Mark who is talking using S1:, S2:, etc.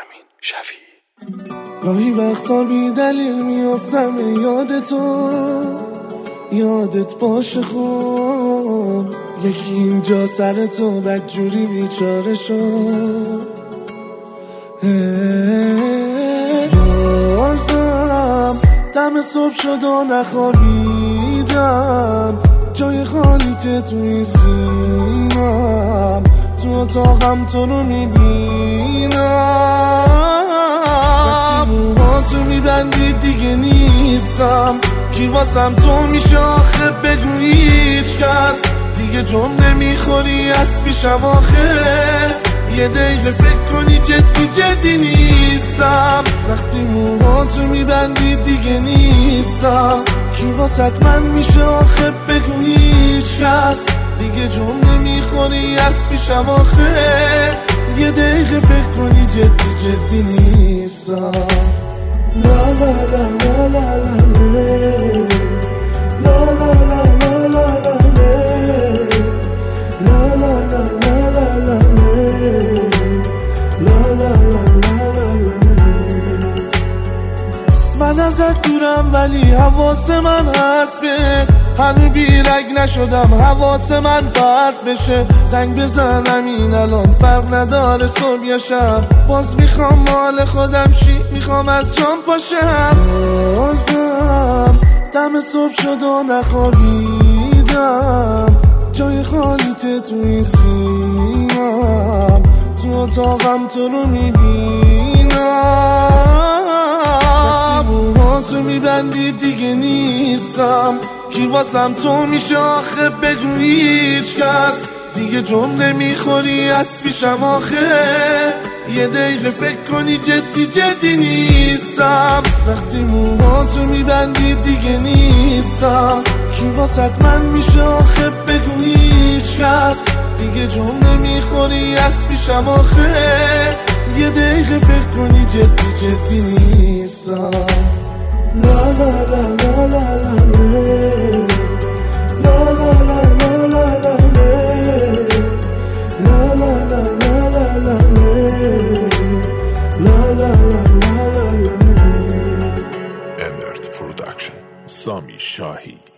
S1: سامین شفیعی.
S2: گاهی وقتا بی دلیل میافتم یاد تو، یادت باشه خوب یکی اینجا سر تو بدجوری بیچاره شد. یازم دم صبح شد و نخوابیدم، جای خالیت توی سینم، تو اتاقم تو رو میبینم. موهاتو میبندی دیگه نیستم، کی واسم تو میشه آخه بگو هیچ کس دیگه جمله میخوری از پیشم آخه، یه دقیقه فکر کنی جدی نیستم. وقتی موهاتو میبندی دیگه نیستم، کی واسط من میشه آخه بگو هیچ کس دیگه جمله میخوری از پیشم آخه، یه دقیقه فکر کنی جدی نیستم. لا لا لا لا لا لا لا لا لا لا لا. من ازت دورم ولی حواس من هست به هنو بیرگ نشدم، حواس من فرد بشه. زنگ بزنم این الان فرق نداره صبح یا شب، باز میخوام مال خودم شی، میخوام از جام پاشم. بازم دم صبح شد و نخوابیدم، جای خالیت توی سینم، تو اتاقم تو رو میبینم. وقتی موهاتو میبندی دیگه نیستم، کی واسم تو میشه آخه بگو هیچ کس دیگه جمله میخوری از پیشم آخه، یه دقیقه فکر کنی جدی نیستم. وقتی موهاتو میبندی دیگه نیستم، کی واسط من میشه آخه بگو هیچ کس دیگه جمله میخوری از پیشم آخه، یه دقیقه فکر کنی جدی نیستم. لا لا لا لا لا لا لا لا لا لا لا.
S1: امرت پروداکشن، سامی شاهی.